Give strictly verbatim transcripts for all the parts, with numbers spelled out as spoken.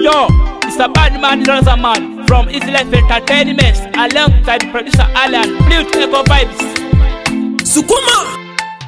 Yo, it's a bad man, Raza man from Easy Life Entertainment alongside producer Alan, Flute Echo Vibes. Sukuma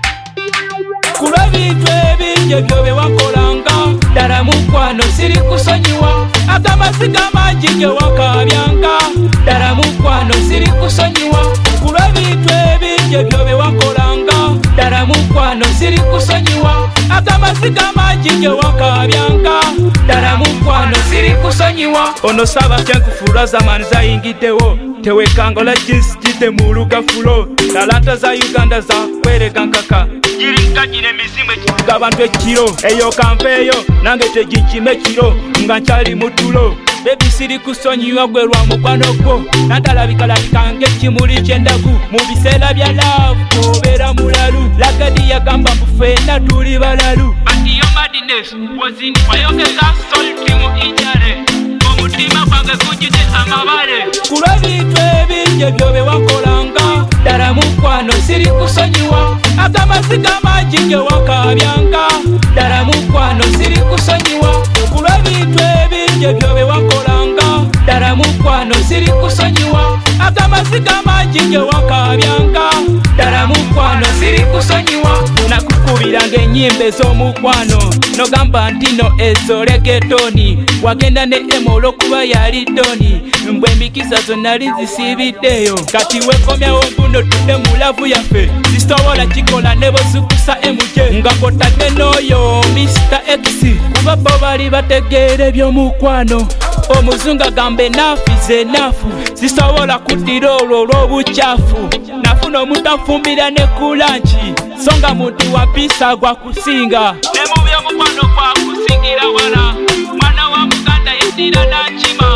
Kula bintu ebingi byobe wakolanga ddala mukwano siri kusonyiwa akamasiga mangi ge wakabyanga ddala mukwano siri kusonyiwa kula bintu ebingi byobe wakolanga ddala mukwano siri kusonyiwa akamasiga mangi ge wakabyanga ddala mukwano siri kusonyiwa ono saba kyenkufuula zamani zayingiddewo tewekangola jinsi jidde mu lugafulo talanta za Uganda za kwereka nkaka jirinka jine mizimu ekituga abantu ekiro eyo kanveeyo nange teginkime ekiro nga nkyali mutulo bebi siri kusonyiwa gwe lwa mukwano gwo nantalabikalalika ng'ekimuli ky'endagu mu biseera bya laavu obeera mulalu lagadi yagamba mbu ffenna tuli balalu batiyo madines wazini wayongeza solti mu ijale omutima gwange gujjudde amabale kulwa bintu ebingi byobe wakolanga ddala mukwano siri kusonyiwa akamasiga mangi ge wakabyanga ddala mukwano siri kusonyiwa kulwa bintu ebingi byobe wakolanga ddala mukwano siri kusonyiwa akamasiga mangi ge wakabyanga ddala mukwano siri kusonyiwa nakukubiranga ennyimba ez'omukwano nogamba ntino ezo legetoni wagenda ne emo olw'okuba yali doni mbwe emikisa zonna lizisibiddeyo kati wekomyawo mbuno tudde mu lavu yaffe zisobola kikola ne bozikusa emuje nga kotadde n'oyo mister X kuba bo bali bategeera eby'omukwano omuzungu agamba enaafu ze enaafu zisobola kuddira olwo olw'obukyafu nafuna omuntu afumbira ne kulanki so nga muntu wa mpisa gwa kusinga ne mu by'omukwano gwa kusingira wala mwana wa muganda yeddira nankima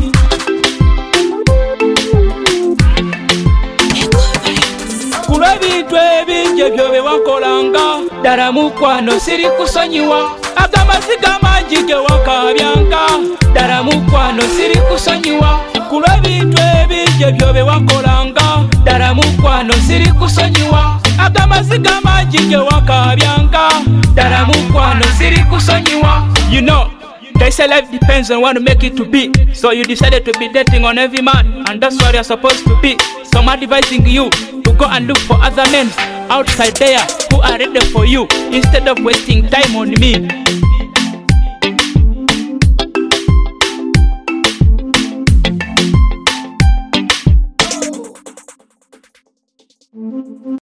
kulwa bintu ebingi byobe wakolanga ddala mukwano siri kusonyiwa akamasiga mangi ge wakabyanga ddala mukwano siri kusonyiwa kulwa bintu ebingi byobe wakolanga ddala mukwano siri kusonyiwa akamasiga mangi ge wakabyanga ddala mukwano siri kusonyiwa. You know, they say life depends on what to make it to be. So you decided to be dating on every man, and that's what you're supposed to be. So I'm advising you to go and look for other men outside there who are ready for you instead of wasting time on me.